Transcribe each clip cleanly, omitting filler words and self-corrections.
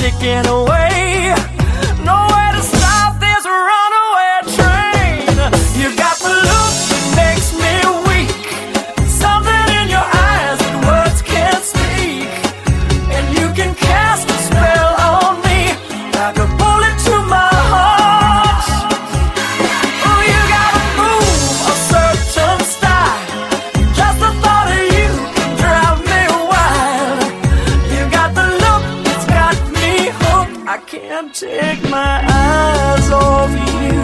ticking away. Nowhere to stop this runaway train. You got the look that makes me weak, something in your eyes that words can't speak, and you can cast a spell on me like a bullet to my heart. Oh, you gotta move a certain style, just the thought of you can drive me wild. You got the look that's got me hooked, I can't take my eyes off you.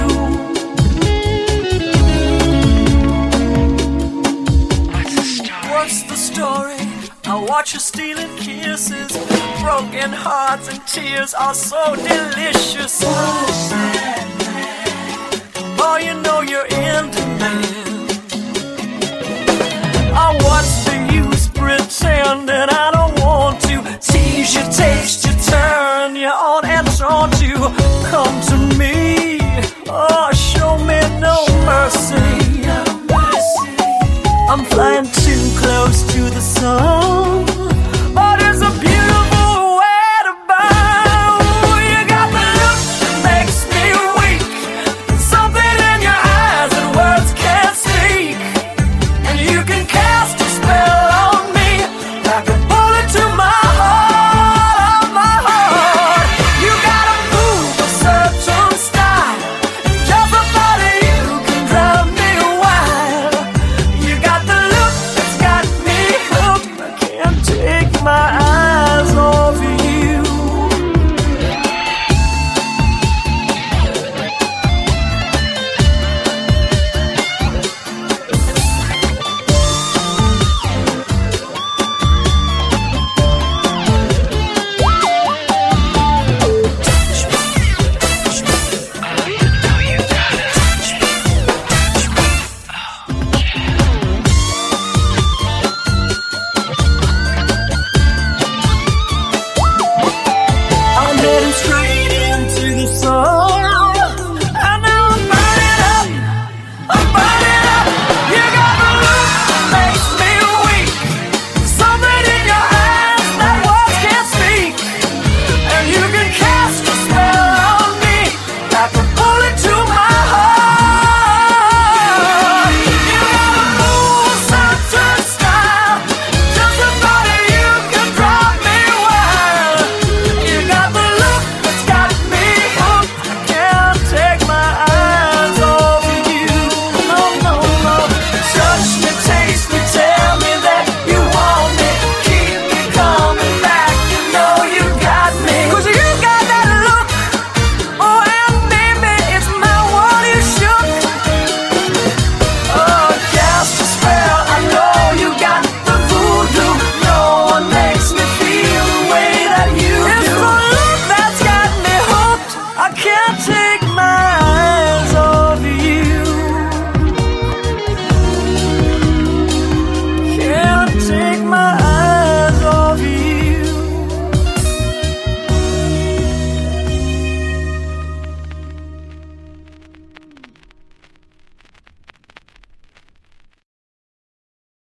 What's the story? I watch you stealing kisses. Broken hearts and tears are so delicious. Boy, you know you're in demand. Oh, what's the use pretending I don't want to tease you, taste you, turn you on and on to come to me? Oh, show me no mercy. I'm flying too close to the sun.